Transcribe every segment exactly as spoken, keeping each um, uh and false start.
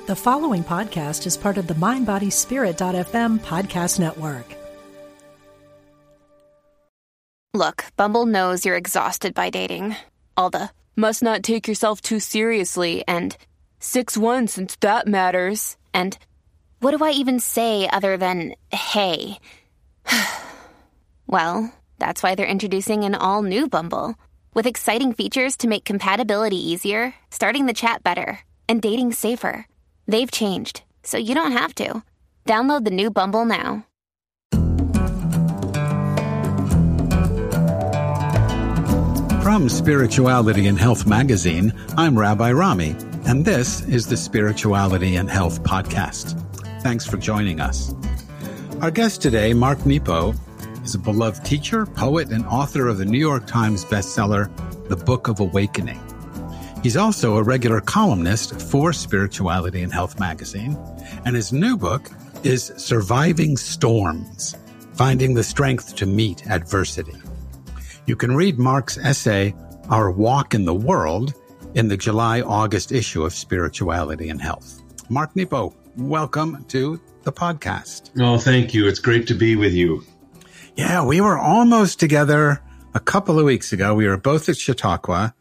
The following podcast is part of the mind body spirit dot f m podcast network. Look, Bumble knows you're exhausted by dating. All the must not take yourself too seriously and six one since that matters. And what do I even say other than hey? Well, that's why they're introducing an all-new Bumble with exciting features to make compatibility easier, starting the chat better, and dating safer. They've changed, so you don't have to. Download the new Bumble now. From Spirituality and Health magazine, I'm Rabbi Rami, and this is the Spirituality and Health podcast. Thanks for joining us. Our guest today, Mark Nepo, is a beloved teacher, poet, and author of the New York Times bestseller, The Book of Awakening. He's also a regular columnist for Spirituality and Health magazine, and his new book is Surviving Storms, Finding the Strength to Meet Adversity. You can read Mark's essay, Our Walk in the World, in the July-August issue of Spirituality and Health. Mark Nepo, welcome to the podcast. Oh, thank you. It's great to be with you. Yeah, we were almost together a couple of weeks ago. We were both at Chautauqua.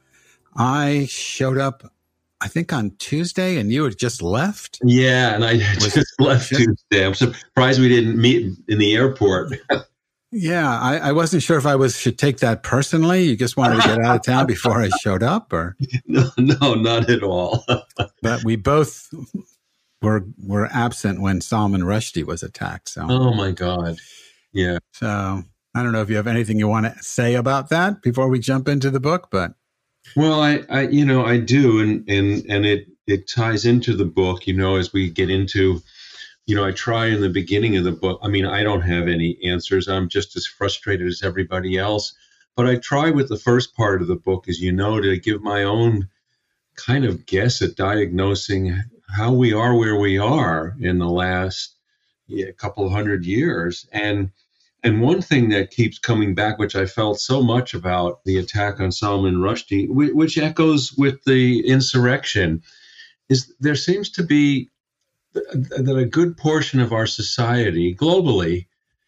I showed up, I think, on Tuesday, and you had just left? Yeah, and I Was just left just, Tuesday. I'm surprised we didn't meet in the airport. Yeah, I, I wasn't sure if I was should take that personally. You just wanted to get out of town before I showed up, or no, no, not at all. But we both were were absent when Salman Rushdie was attacked. So, oh my God, yeah. So I don't know if you have anything you want to say about that before we jump into the book, but well, I, I you know, I do, and and and it it ties into the book. You know, as we get into. You know, I try in the beginning of the book. I mean, I don't have any answers. I'm just as frustrated as everybody else. But I try with the first part of the book, as you know, to give my own kind of guess at diagnosing how we are where we are in the last yeah, couple of hundred years. And and one thing that keeps coming back, which I felt so much about the attack on Salman Rushdie, which echoes with the insurrection, is there seems to be that a good portion of our society globally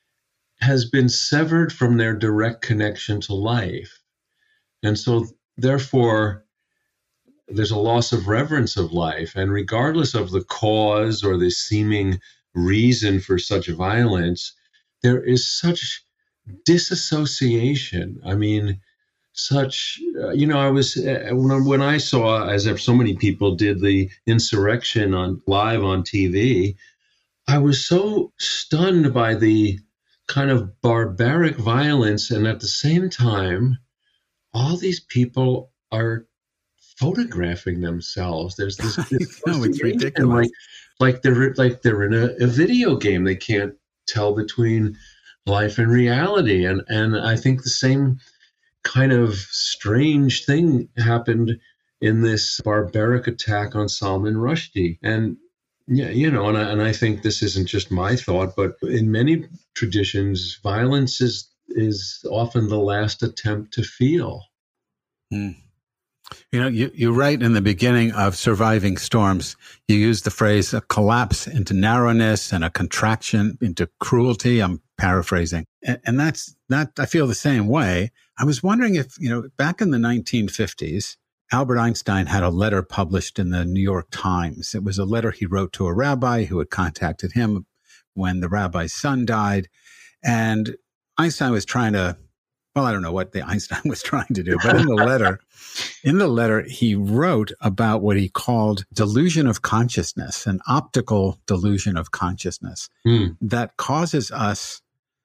has been severed from their direct connection to life. And so therefore, there's a loss of reverence of life. And regardless of the cause or the seeming reason for such violence, there is such disassociation. I mean, such, uh, you know, I was, uh, when, when I saw, as so many people did, the insurrection on live on T V, I was so stunned by the kind of barbaric violence. And at the same time, all these people are photographing themselves. There's this, this no, it's ridiculous. Like, like they're, like they're in a, a video game. They can't tell between life and reality. And, and I think the same kind of strange thing happened in this barbaric attack on Salman Rushdie. And yeah, you know, and I, and I think this isn't just my thought, but in many traditions, violence is is often the last attempt to feel. Mm. You know, you, you write in the beginning of Surviving Storms, you use the phrase a collapse into narrowness and a contraction into cruelty. I'm paraphrasing. And, and that's that. I feel the same way. I was wondering if, you know, back in the nineteen fifties, Albert Einstein had a letter published in the New York Times. It was a letter he wrote to a rabbi who had contacted him when the rabbi's son died. And Einstein was trying to, well, I don't know what the Einstein was trying to do, but in the letter, in the letter, he wrote about what he called delusion of consciousness, an optical delusion of consciousness mm. that causes us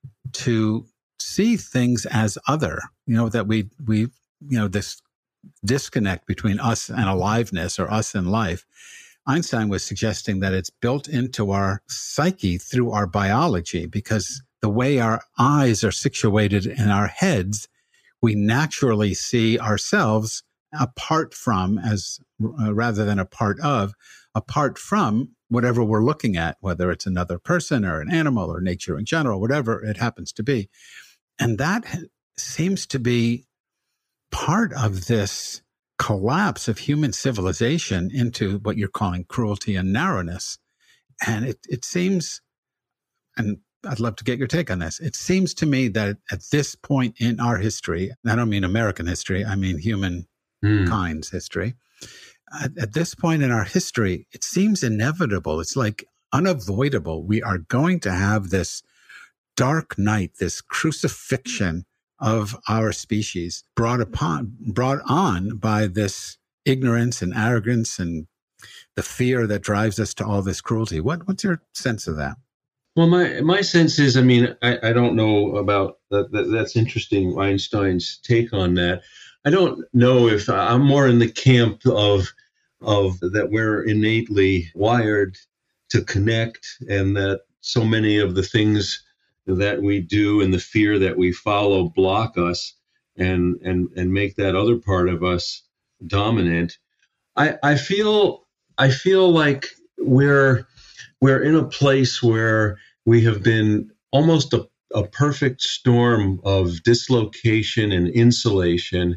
to see things as other, you know, that we, we, you know, this disconnect between us and aliveness or us and life. Einstein was suggesting that it's built into our psyche through our biology, because the way our eyes are situated in our heads, we naturally see ourselves apart from, as uh, rather than a part of, apart from whatever we're looking at, whether it's another person or an animal or nature in general, whatever it happens to be. And that seems to be part of this collapse of human civilization into what you're calling cruelty and narrowness. And it, it seems, and I'd love to get your take on this. It seems to me that at this point in our history, and I don't mean American history, I mean humankind's mm. history. At, at this point in our history, it seems inevitable. It's like unavoidable. We are going to have this dark night, this crucifixion of our species brought upon, brought on by this ignorance and arrogance and the fear that drives us to all this cruelty. What, what's your sense of that? Well, my my sense is, I mean, I, I don't know about that, that. That's interesting, Einstein's take on that. I don't know if I'm more in the camp of of that we're innately wired to connect, and that so many of the things that we do and the fear that we follow block us and and and make that other part of us dominant. I I feel I feel like we're we're in a place where we have been almost a, a perfect storm of dislocation and insulation.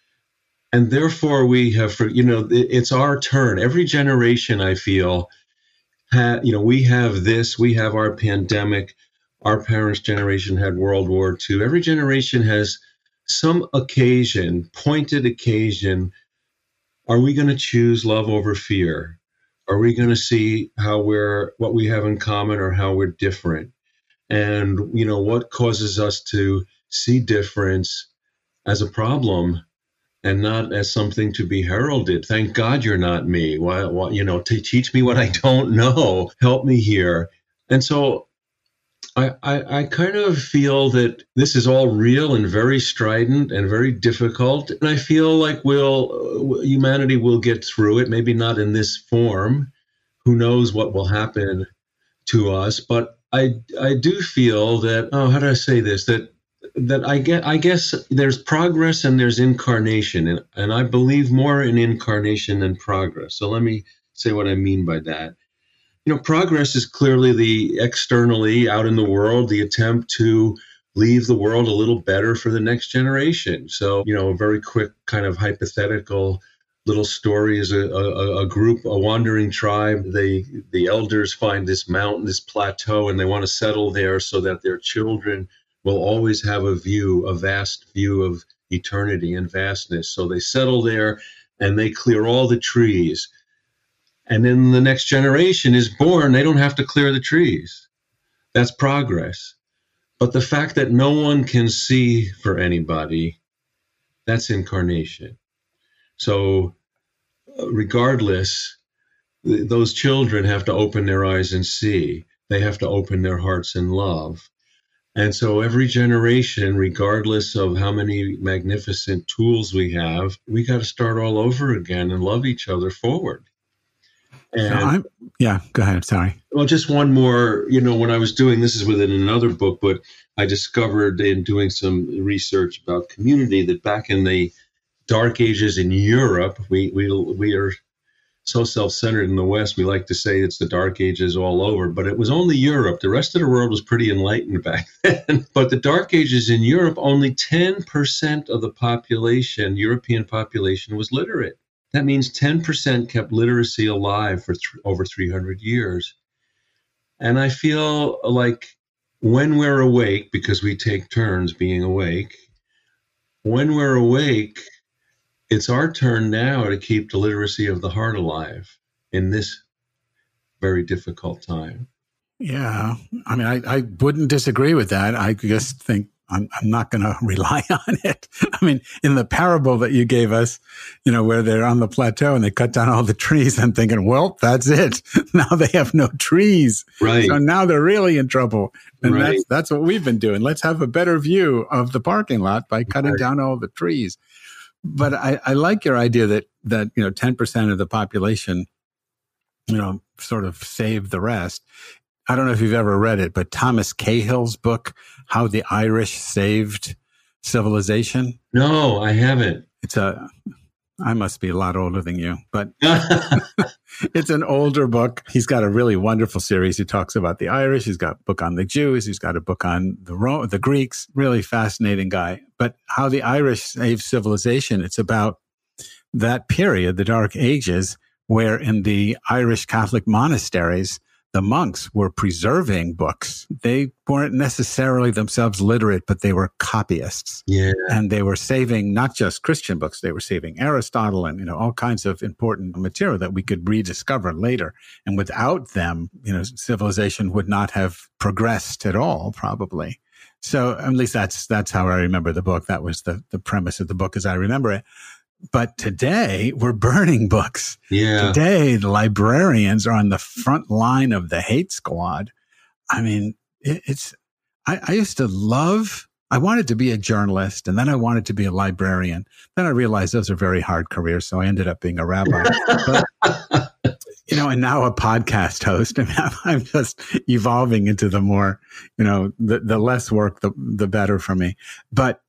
And therefore we have, for, you know, it, it's our turn. Every generation, I feel, ha, you know, we have this, we have our pandemic. Our parents' generation had World War Two. Every generation has some occasion, pointed occasion. Are we going to choose love over fear? Are we going to see how we're, what we have in common or how we're different? And, you know, what causes us to see difference as a problem and not as something to be heralded? Thank God you're not me. Why, why, you know, to teach me what I don't know. Help me here. And so I, I, I kind of feel that this is all real and very strident and very difficult. And I feel like we'll, humanity will get through it, maybe not in this form. Who knows what will happen to us? But I, I do feel that, oh, how do I say this? That that I get, I guess there's progress and there's incarnation. And, and I believe more in incarnation than progress. So let me say what I mean by that. You know, progress is clearly the externally out in the world, the attempt to leave the world a little better for the next generation. So, you know, a very quick kind of hypothetical little story is a, a, a group, a wandering tribe. They, the elders find this mountain, this plateau, and they want to settle there so that their children will always have a view, a vast view of eternity and vastness. So they settle there and they clear all the trees. And then the next generation is born, they don't have to clear the trees. That's progress. But the fact that no one can see for anybody, that's incarnation. So regardless, those children have to open their eyes and see. They have to open their hearts and love. And so every generation, regardless of how many magnificent tools we have, we got to start all over again and love each other forward. And, so I'm, yeah, go ahead. Sorry. Well, just one more, you know, when I was doing, this is within another book, but I discovered in doing some research about community that back in the Dark Ages in Europe, we we we are so self-centered in the West. We like to say it's the Dark Ages all over, but it was only Europe. The rest of the world was pretty enlightened back then. But the Dark Ages in Europe, only ten percent of the population, European population, was literate. That means ten percent kept literacy alive for th- over three hundred years. And I feel like when we're awake, because we take turns being awake, when we're awake, it's our turn now to keep the literacy of the heart alive in this very difficult time. Yeah. I mean, I, I wouldn't disagree with that. I just think I'm, I'm not going to rely on it. I mean, in the parable that you gave us, you know, where they're on the plateau and they cut down all the trees, I'm thinking, well, that's it. Now they have no trees. Right. So now they're really in trouble. And right. that's, that's what we've been doing. Let's have a better view of the parking lot by cutting right. down all the trees. But I, I like your idea that, that, you know, ten percent of the population, you know, sort of saved the rest. I don't know if you've ever read it, but Thomas Cahill's book, How the Irish Saved Civilization. No, I haven't. It's a, I must be a lot older than you, but it's an older book. He's got a really wonderful series. He talks about the Irish. He's got a book on the Jews. He's got a book on the Ro- the Greeks. Really fascinating guy. But How the Irish Saved Civilization, it's about that period, the Dark Ages, where in the Irish Catholic monasteries, the monks were preserving books. They weren't necessarily themselves literate, but they were copyists. Yeah. And they were saving not just Christian books, they were saving Aristotle and, you know, all kinds of important material that we could rediscover later. And without them, you know, civilization would not have progressed at all, probably. So at least that's that's how I remember the book. That was the, the premise of the book as I remember it. But today, we're burning books. Yeah. Today, the librarians are on the front line of the hate squad. I mean, it, it's, I, I used to love, I wanted to be a journalist, and then I wanted to be a librarian. Then I realized those are very hard careers, so I ended up being a rabbi. But, you know, and now a podcast host. I mean, I'm just evolving into the more, you know, the, the less work, the, the better for me. But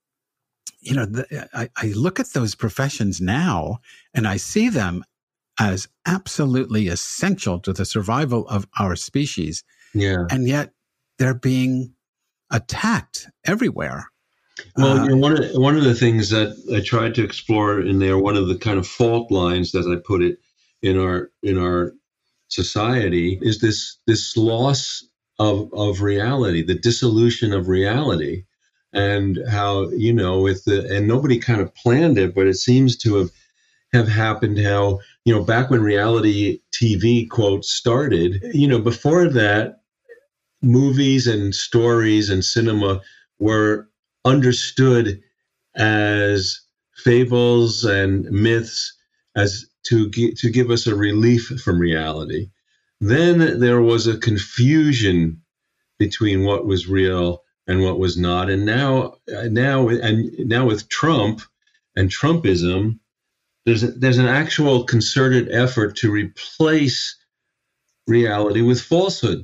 you know, the, I, I look at those professions now and I see them as absolutely essential to the survival of our species. Yeah. And yet they're being attacked everywhere. Well, uh, you know, one of one of the things that I tried to explore in there, one of the kind of fault lines, as I put it, in our in our society, is this this loss of of reality, the dissolution of reality. And how, you know, with the, and nobody kind of planned it, but it seems to have, have happened how, you know, back when reality T V, quote, started, you know, before that, movies and stories and cinema were understood as fables and myths, as to, gi- to give us a relief from reality. Then there was a confusion between what was real and what was not. And now, now, and now with Trump and Trumpism, there's a, there's an actual concerted effort to replace reality with falsehood,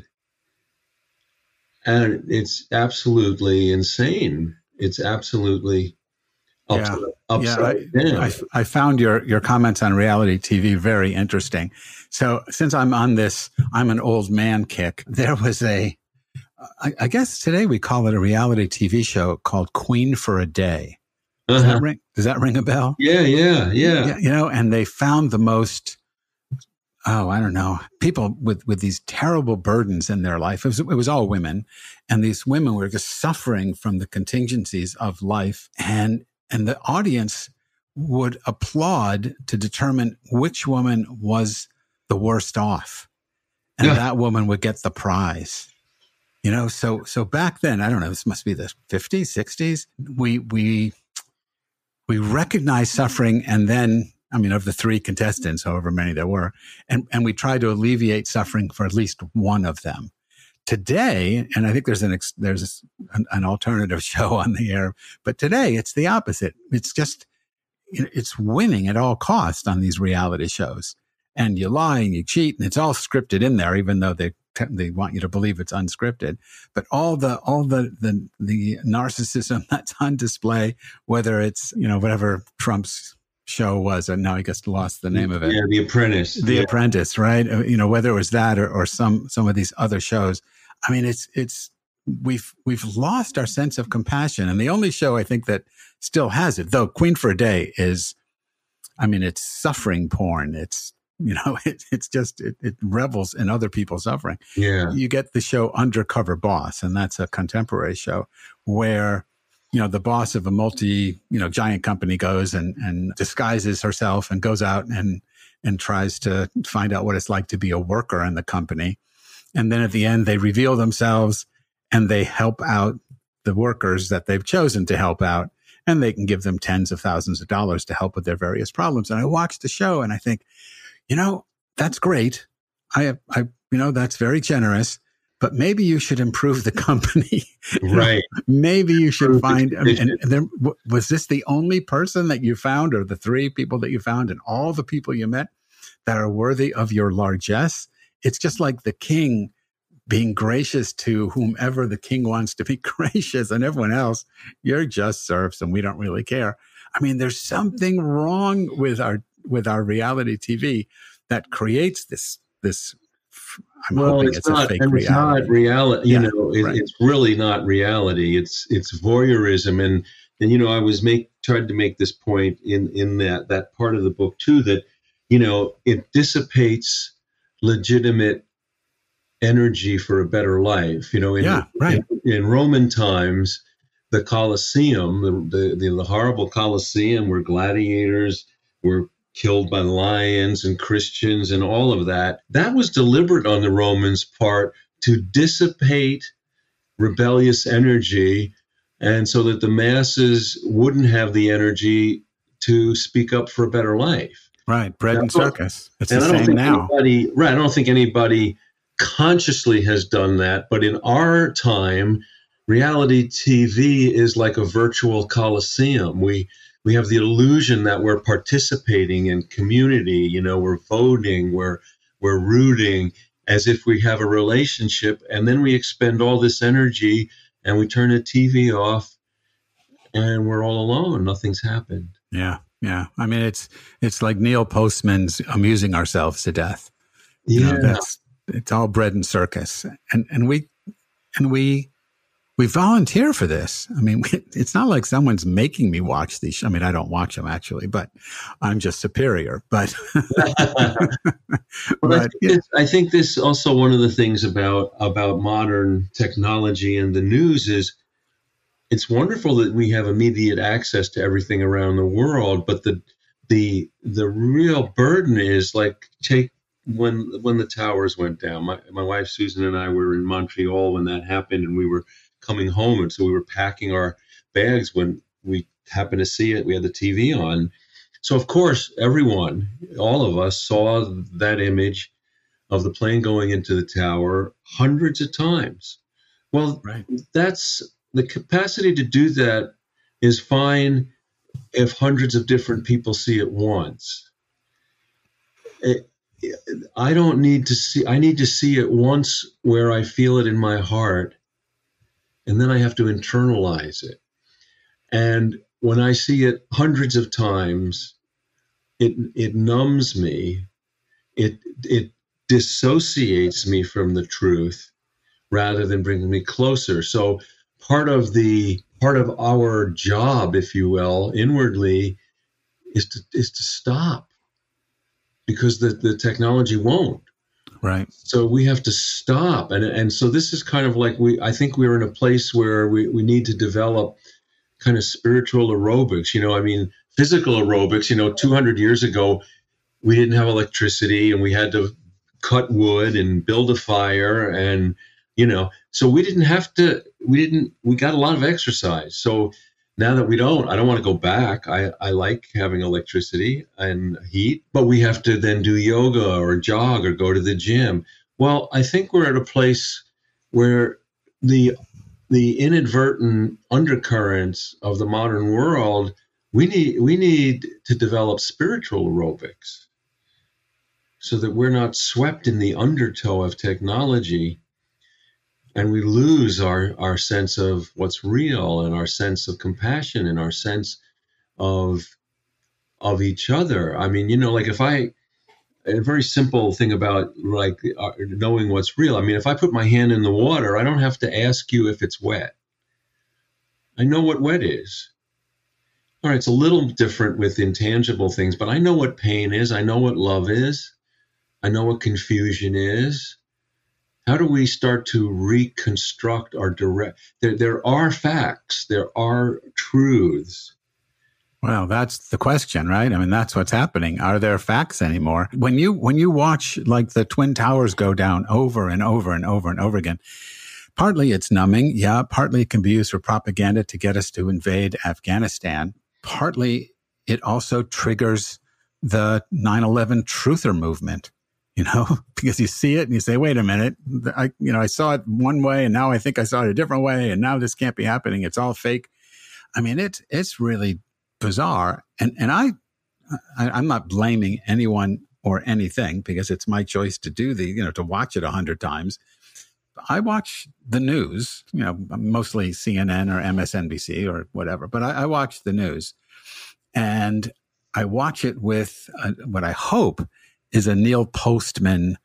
and it's absolutely insane. It's absolutely upside, yeah, upside yeah, down. I, I, I found your your comments on reality T V very interesting. So since I'm on this, I'm an old man kick. There was a I, I guess today we call it a reality T V show called Queen for a Day. Does Uh-huh. that ring? Does that ring a bell? Yeah, yeah, yeah, yeah. You know, and they found the most, oh, I don't know, people with, with these terrible burdens in their life. It was, it was all women, and these women were just suffering from the contingencies of life, and and the audience would applaud to determine which woman was the worst off, and Yeah. that woman would get the prize. You know, so so back then, I don't know, this must be the fifties, sixties. We we we recognized suffering, and then, I mean, of the three contestants, however many there were, and, and we tried to alleviate suffering for at least one of them. Today, and I think there's an ex, there's an, an alternative show on the air, but today it's the opposite. It's just, it's winning at all costs on these reality shows. And you lie and you cheat, and it's all scripted in there, even though they they want you to believe it's unscripted. But all the all the the the narcissism that's on display, whether it's, you know, whatever Trump's show was, and now I guess lost the name of it. Yeah, The Apprentice. The yeah. Apprentice, right? You know, whether it was that or, or some some of these other shows. I mean, it's it's we've we've lost our sense of compassion, and the only show I think that still has it, though, Queen for a Day is, I mean, it's suffering porn. It's, you know, it, it's just, it, it revels in other people's suffering. Yeah. You get the show Undercover Boss, and that's a contemporary show where, you know, the boss of a multi, you know, giant company goes and, and disguises herself and goes out and, and tries to find out what it's like to be a worker in the company. And then at the end, they reveal themselves and they help out the workers that they've chosen to help out. And they can give them tens of thousands of dollars to help with their various problems. And I watch the show and I think, you know, that's great. I, I, you know, that's very generous, but maybe you should improve the company. Right. Maybe you should find, I mean, and there, was this the only person that you found, or the three people that you found, and all the people you met that are worthy of your largesse? It's just like the king being gracious to whomever the king wants to be gracious, and everyone else, you're just serfs and we don't really care. I mean, there's something wrong with our, with our reality T V that creates this, this, I'm well, hoping it's, it's not, a fake and it's reality. not reality. You Yeah, know, it, right. it's really not reality. It's, it's voyeurism. And And, you know, I was make tried to make this point in, in that, that part of the book too, that, you know, it dissipates legitimate energy for a better life. You know, in, yeah, right. in, in Roman times, the Colosseum, the, the, the horrible Colosseum where gladiators were killed by lions and Christians and all of that, that was deliberate on the Romans' part to dissipate rebellious energy, and so that the masses wouldn't have the energy to speak up for a better life. Right, bread and circus. It's and the I don't same think now. Anybody, right, I don't think anybody consciously has done that, but in our time, reality T V is like a virtual Colosseum. We we have the illusion that we're participating in community. You know, we're voting, we're we're rooting, as if we have a relationship, and then we expend all this energy and we turn the T V off and we're all alone. Nothing's happened. Yeah, yeah. I mean, it's it's like Neil Postman's amusing ourselves to death. Yeah, you know, that's it's all bread and circus, and and we and we we volunteer for this. I mean, it's not like someone's making me watch these. I mean, I don't watch them actually, but I'm just superior. But, well, but I, think yeah. this, I think this also one of the things about about modern technology and the news is it's wonderful that we have immediate access to everything around the world, but the the the real burden is like take when when the towers went down. My my wife Susan and I were in Montreal when that happened, and we were coming home, and so we were packing our bags when we happened to see it. We had the T V on. So of course, everyone, all of us saw that image of the plane going into the tower hundreds of times. Well, Right. that's the capacity to do that is fine if hundreds of different people see it once. It, I don't need to see, I need to see it once where I feel it in my heart, and then I have to internalize it. And when I see it hundreds of times, it it numbs me. It it dissociates me from the truth rather than bringing me closer. So part of the part of our job, if you will, inwardly, is to is to stop, because the, the technology won't. Right. So we have to stop. And and so this is kind of like we I think we're in a place where we, we need to develop kind of spiritual aerobics. You know, I mean, physical aerobics, you know, two hundred years ago, we didn't have electricity and we had to cut wood and build a fire. And, you know, so we didn't have to, we didn't, we got a lot of exercise. So now that we don't, I don't want to go back. I, I like having electricity and heat, but we have to then do yoga or jog or go to the gym. Well, I think we're at a place where the the inadvertent undercurrents of the modern world, we need we need to develop spiritual aerobics so that we're not swept in the undertow of technology and we lose our, our sense of what's real and our sense of compassion and our sense of of each other. I mean, you know, like if I, a very simple thing about like uh, knowing what's real. I mean, if I put my hand in the water, I don't have to ask you if it's wet. I know what wet is. All right, it's a little different with intangible things, but I know what pain is. I know what love is. I know what confusion is. How do we start to reconstruct our direct? There, there are facts. There are truths. Well, that's the question, right? I mean, that's what's happening. Are there facts anymore? When you when you watch like the Twin Towers go down over and over and over and over again, partly it's numbing. Yeah, partly it can be used for propaganda to get us to invade Afghanistan. Partly it also triggers the nine eleven truther movement, you know, because you see it and you say, wait a minute, I, you know, I saw it one way and now I think I saw it a different way and now this can't be happening. It's all fake. I mean, it's it's really bizarre. And and I, I I'm not blaming anyone or anything because it's my choice to do the, you know, to watch it a hundred times. I watch the news, you know, mostly C N N or M S N B C or whatever, but I, I watch the news and I watch it with a, what I hope is a Neil Postman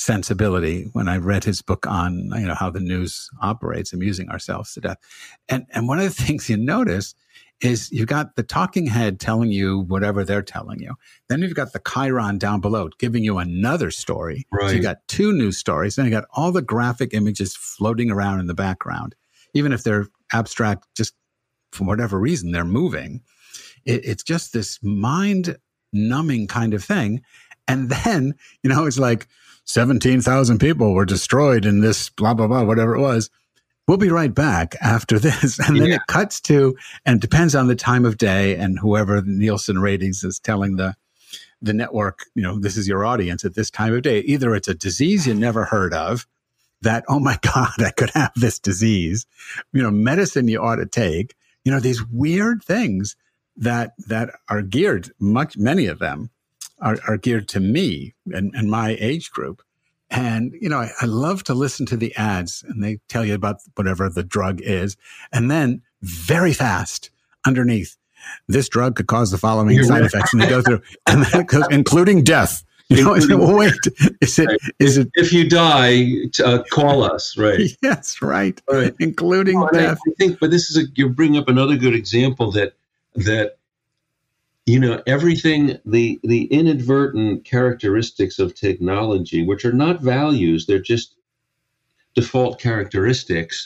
sensibility when I read his book on, you know, how the news operates, amusing ourselves to death. And and one of the things you notice is you've got the talking head telling you whatever they're telling you. Then you've got the chyron down below giving you another story. Right. So you got two news stories. Then you got all the graphic images floating around in the background. Even if they're abstract, just for whatever reason, they're moving. It, it's just this mind-numbing kind of thing. And then, you know, it's like seventeen thousand people were destroyed in this blah, blah, blah, whatever it was. We'll be right back after this. And then yeah. it cuts to, and depends on the time of day and whoever the Nielsen ratings is telling the the network, you know, this is your audience at this time of day. Either it's a disease you never heard of, that, oh my God, I could have this disease, you know, medicine you ought to take, you know, these weird things that that are geared, much many of them are, are geared to me and, and my age group. And, you know, I, I love to listen to the ads, and they tell you about whatever the drug is. And then very fast underneath, this drug could cause the following You're side right. effects. And they go through, and then it goes, including death. You know, including, well, wait, is it, is it? If you die, uh, call us, right? Yes, right. right. Including well, death. I think, but this is a, you bring up another good example that, that, you know, everything, the, the inadvertent characteristics of technology, which are not values, they're just default characteristics,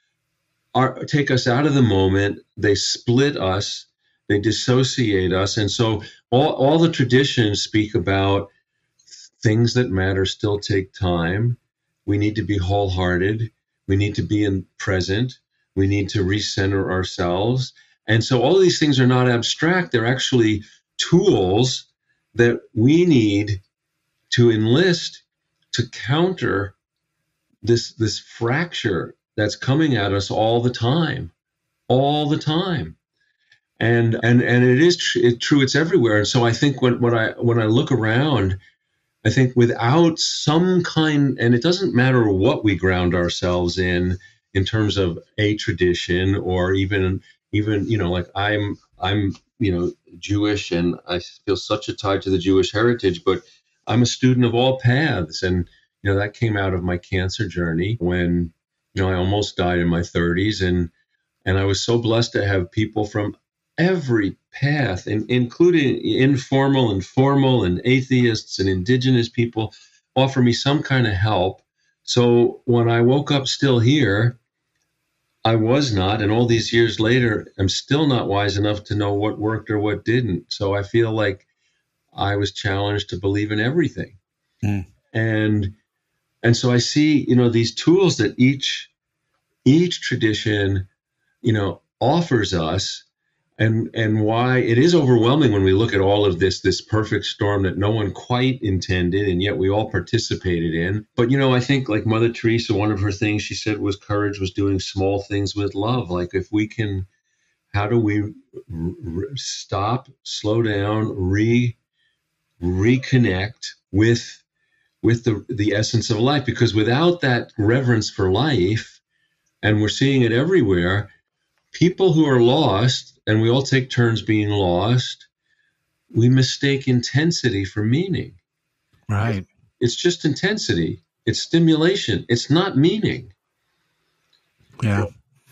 are take us out of the moment. They split us, they dissociate us. And so all, all the traditions speak about things that matter still take time. We need to be wholehearted. We need to be in present. We need to recenter ourselves. And so all of these things are not abstract. They're actually tools that we need to enlist to counter this, this fracture that's coming at us all the time, all the time. And and and it is tr- it, true. It's everywhere. And so I think when, when I when I look around, I think without some kind, and it doesn't matter what we ground ourselves in, in terms of a tradition or even even you know, like I'm I'm you know Jewish, and I feel such a tie to the Jewish heritage, but I'm a student of all paths, and you know that came out of my cancer journey when you know I almost died in my thirties, and and I was so blessed to have people from every path, and including informal and formal and atheists and indigenous people, offer me some kind of help. So when I woke up still here, I was not, and all these years later, I'm still not wise enough to know what worked or what didn't. So I feel like I was challenged to believe in everything. Mm. And and so I see, you know, these tools that each each tradition, you know, offers us. And and why it is overwhelming when we look at all of this, this perfect storm that no one quite intended, and yet we all participated in. But, you know, I think like Mother Teresa, one of her things she said was courage was doing small things with love. Like if we can, how do we r- r- stop, slow down, re reconnect with with the, the essence of life? Because without that reverence for life, and we're seeing it everywhere, people who are lost, and we all take turns being lost, we mistake intensity for meaning. Right. It's just intensity. It's stimulation. It's not meaning. Yeah.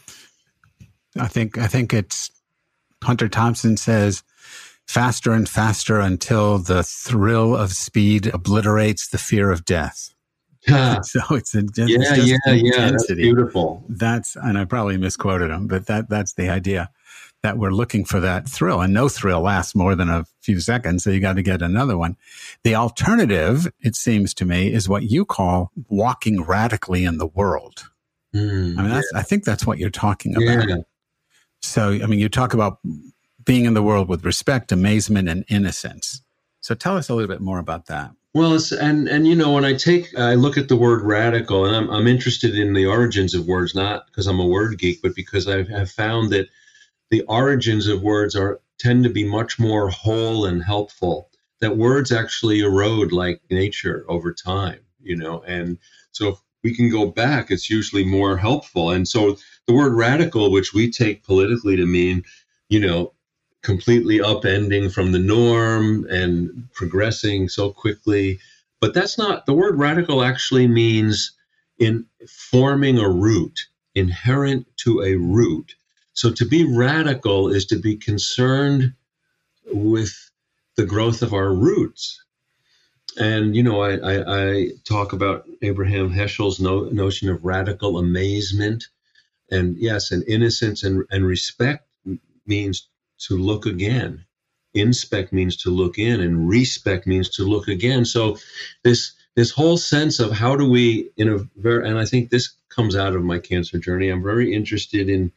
I think I think it's Hunter Thompson says, faster and faster until the thrill of speed obliterates the fear of death. Yeah. So it's a just, yeah, it's just yeah, intensity. yeah. That's beautiful. That's, and I probably misquoted him, but that that's the idea, that we're looking for that thrill, and no thrill lasts more than a few seconds. So you got to get another one. The alternative, it seems to me, is what you call walking radically in the world. Mm, I mean, that's, yeah. I think that's what you're talking about. Yeah. So, I mean, you talk about being in the world with respect, amazement, and innocence. So tell us a little bit more about that. Well, it's, and and you know, when I take, I look at the word radical, and I'm I'm interested in the origins of words, not because I'm a word geek, but because I have found that the origins of words are tend to be much more whole and helpful. That words actually erode like nature over time, you know, and so if we can go back, it's usually more helpful. And so the word radical, which we take politically to mean, you know, completely upending from the norm and progressing so quickly, But that's not, the word radical actually means in forming a root, inherent to a root. So to be radical is to be concerned with the growth of our roots. And, you know, I, I, I talk about Abraham Heschel's no, notion of radical amazement. And yes, and innocence and, and respect means to look again. Inspect means to look in, and respect means to look again. So this this whole sense of how do we, in a very, and I think this comes out of my cancer journey. I'm very interested in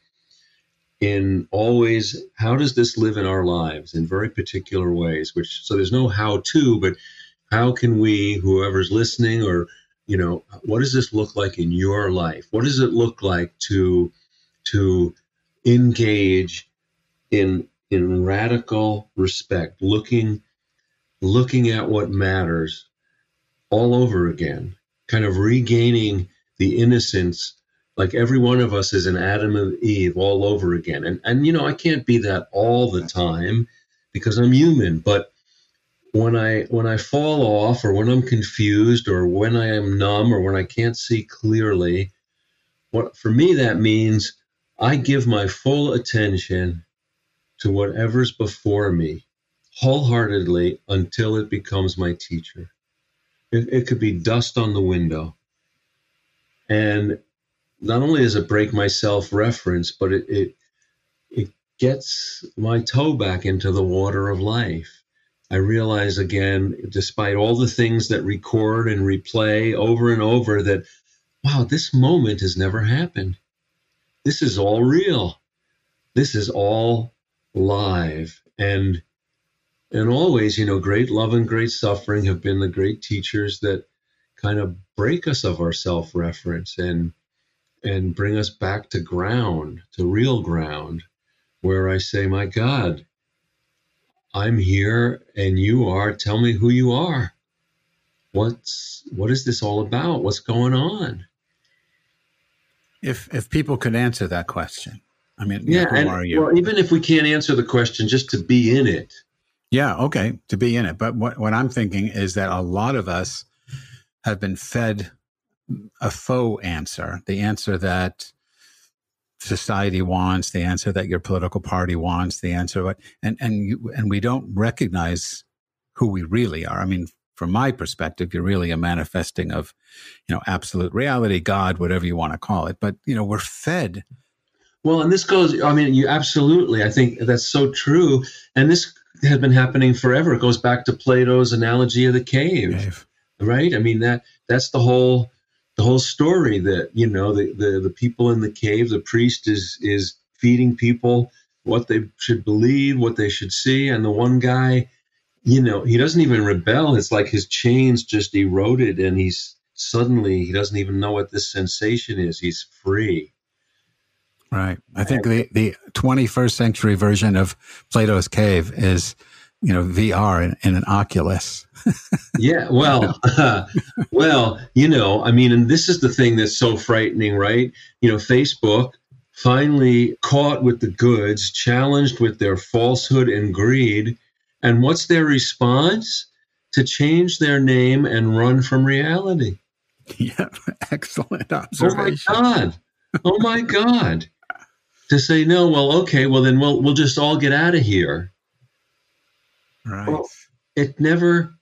in always, how does this live in our lives in very particular ways? Which, so there's no how to, but how can we, whoever's listening, or, you know, what does this look like in your life? What does it look like to to engage in in radical respect, looking looking at what matters all over again, kind of regaining the innocence, like every one of us is an Adam and Eve all over again. And, and you know, I can't be that all the time because I'm human, but when I when I fall off, or when I'm confused, or when I am numb, or when I can't see clearly, what for me that means I give my full attention to whatever's before me wholeheartedly until it becomes my teacher. It, it could be dust on the window. And not only does it break my self-reference, but it, it it gets my toe back into the water of life. I realize again, despite all the things that record and replay over and over, that, wow, this moment has never happened. This is all real. This is all live. And and always, you know, great love and great suffering have been the great teachers that kind of break us of our self-reference and and bring us back to ground, to real ground, where I say, my God, I'm here and you are. Tell me who you are. What's what is this all about? What's going on? If if people could answer that question, I mean, yeah, who and, are you? Well, even if we can't answer the question, just to be in it. Yeah, okay, to be in it. But what, what I'm thinking is that a lot of us have been fed a faux answer, the answer that society wants, the answer that your political party wants, the answer what, and and you, and we don't recognize who we really are. I mean, from my perspective, you're really a manifesting of, you know, absolute reality, God, whatever you want to call it. But you know, we're fed. Well, and this goes, I mean, you absolutely, I think that's so true. And this has been happening forever. It goes back to Plato's analogy of the cave, cave. Right? I mean, that that's the whole the whole story that, you know, the, the, the people in the cave, the priest is is feeding people what they should believe, what they should see. And the one guy, you know, he doesn't even rebel. It's like his chains just eroded and he's suddenly, he doesn't even know what this sensation is. He's free. Right. I think the, the twenty-first century version of Plato's Cave is, you know, V R in, in an Oculus. Yeah. Well, uh, well, you know, I mean, and this is the thing that's so frightening, right? You know, Facebook finally caught with the goods, challenged with their falsehood and greed. And what's their response? To change their name and run from reality. Yeah. Excellent observation. Oh, my God. Oh, my God. To say, no, well, okay, well, then we'll we'll just all get out of here. Right. Well, it never,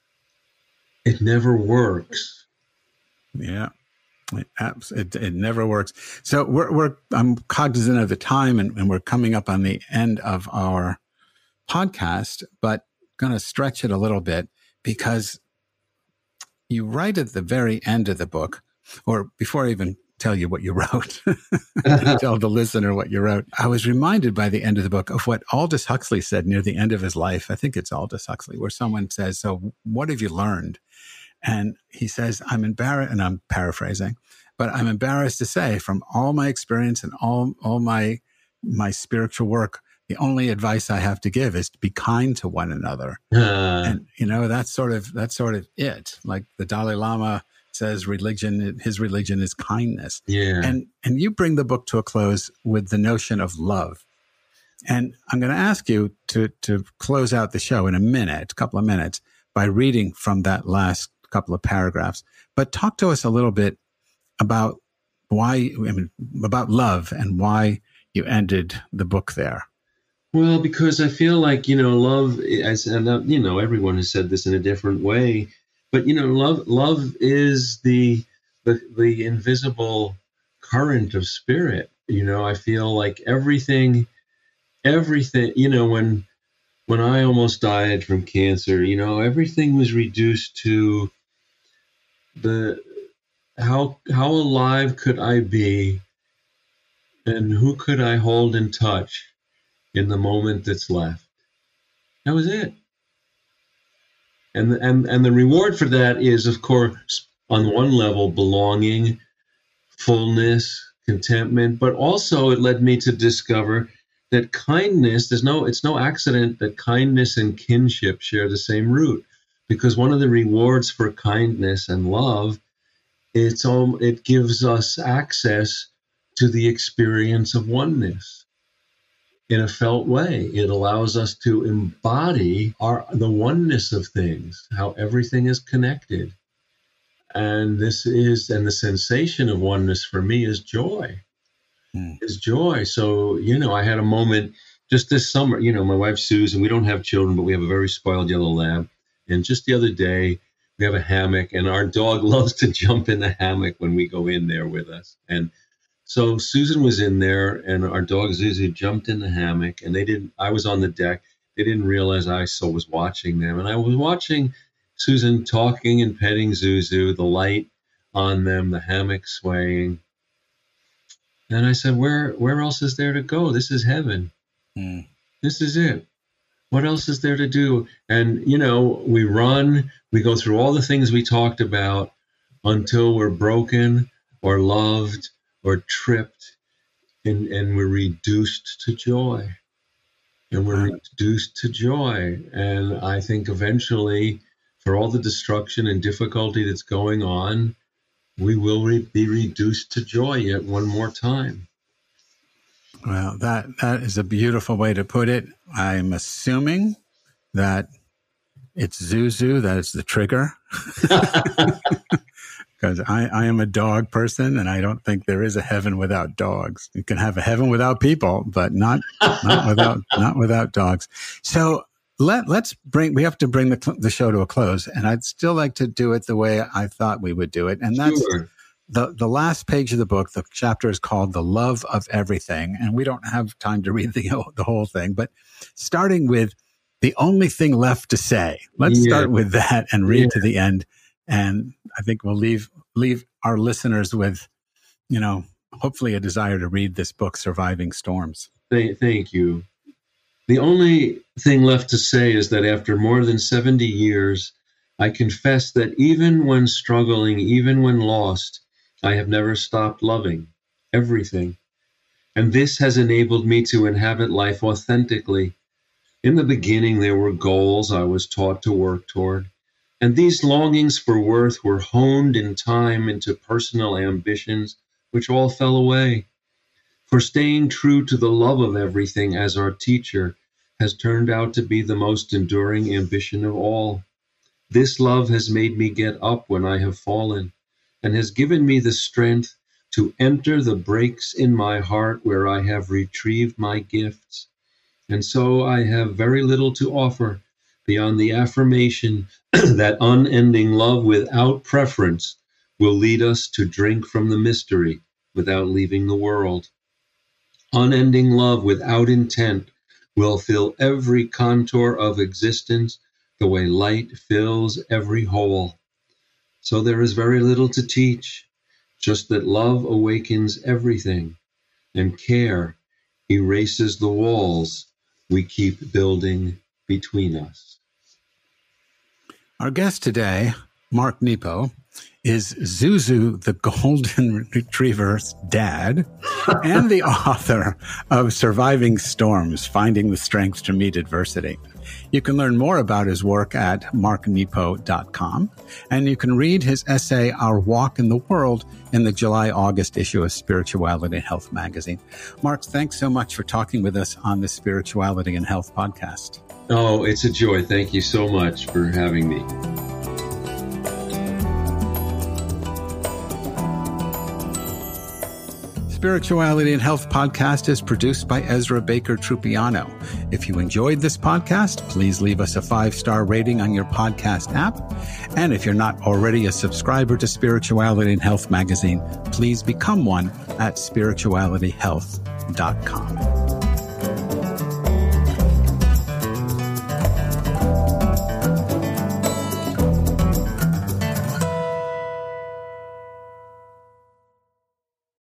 it never works. Yeah, it, it, it never works. So we're, we're I'm cognizant of the time, and, and we're coming up on the end of our podcast, but going to stretch it a little bit because you write at the very end of the book, or before I even tell you what you wrote, tell the listener what you wrote. I was reminded by the end of the book of what Aldous Huxley said near the end of his life. I think it's Aldous Huxley, where someone says, so what have you learned? And he says, I'm embarrassed, and I'm paraphrasing, but I'm embarrassed to say from all my experience and all, all my, my spiritual work, the only advice I have to give is to be kind to one another. Uh. And, you know, that's sort of, that's sort of it. Like the Dalai Lama says religion, his religion is kindness. Yeah. And and you bring the book to a close with the notion of love. And I'm going to ask you to to close out the show in a minute, a couple of minutes, by reading from that last couple of paragraphs. But talk to us a little bit about why, I mean, about love and why you ended the book there. Well, because I feel like, you know, love, as and uh, you know, everyone has said this in a different way, but you know, love, love is the the the invisible current of spirit. You know, I feel like everything, everything, you know, when when I almost died from cancer, you know, everything was reduced to the how how alive could I be, and who could I hold in touch in the moment that's left. That was it. And and and the reward for that is, of course, on one level, belonging, fullness, contentment, but also it led me to discover that kindness, there's no, it's no accident that kindness and kinship share the same root, because one of the rewards for kindness and love, it's all, it gives us access to the experience of oneness in a felt way. It allows us to embody our the oneness of things, how everything is connected. And this is, and the sensation of oneness for me is joy. Mm. Is joy. So, you know, I had a moment just this summer, you know, my wife Susan, we don't have children, but we have a very spoiled yellow lab. And just the other day, we have a hammock, and our dog loves to jump in the hammock when we go in there with us. And so Susan was in there, and our dog Zuzu jumped in the hammock, and they didn't, I was on the deck. They didn't realize I so was watching them. And I was watching Susan talking and petting Zuzu, the light on them, the hammock swaying. And I said, where where else is there to go? This is heaven. Mm. This is it. What else is there to do? And, you know, we run, we go through all the things we talked about until we're broken or loved or tripped, and, and we're reduced to joy. And we're wow. reduced to joy. And I think eventually, for all the destruction and difficulty that's going on, we will re- be reduced to joy yet one more time. Well, that that is a beautiful way to put it. I'm assuming that it's Zuzu that is the trigger. Because I, I am a dog person, and I don't think there is a heaven without dogs. You can have a heaven without people, but not not without not without dogs. So let let's bring we have to bring the the show to a close, and I'd still like to do it the way I thought we would do it, and that's sure. the the last page of the book. The chapter is called "The Love of Everything," and we don't have time to read the the whole thing, but starting with the only thing left to say. Let's yeah. start with that and read yeah. to the end. And I think we'll leave leave our listeners with, you know, hopefully a desire to read this book, Surviving Storms. Thank, thank you. The only thing left to say is that after more than seventy years, I confess that even when struggling, even when lost, I have never stopped loving everything. And this has enabled me to inhabit life authentically. In the beginning, there were goals I was taught to work toward. And these longings for worth were honed in time into personal ambitions, which all fell away. For staying true to the love of everything as our teacher has turned out to be the most enduring ambition of all. This love has made me get up when I have fallen, and has given me the strength to enter the breaks in my heart where I have retrieved my gifts. And so I have very little to offer beyond the affirmation that unending love without preference will lead us to drink from the mystery without leaving the world. Unending love without intent will fill every contour of existence the way light fills every hole. So there is very little to teach, just that love awakens everything, and care erases the walls we keep building between us. Our guest today, Mark Nepo, is Zuzu the Golden Retriever's dad and the author of Surviving Storms, Finding the Strength to Meet Adversity. You can learn more about his work at mark nepo dot com, and you can read his essay, Our Walk in the World, in the July-August issue of Spirituality and Health magazine. Mark, thanks so much for talking with us on the Spirituality and Health podcast. Oh, it's a joy. Thank you so much for having me. Spirituality and Health podcast is produced by Ezra Baker Trupiano. If you enjoyed this podcast, please leave us a five-star rating on your podcast app. And if you're not already a subscriber to Spirituality and Health magazine, please become one at spirituality health dot com.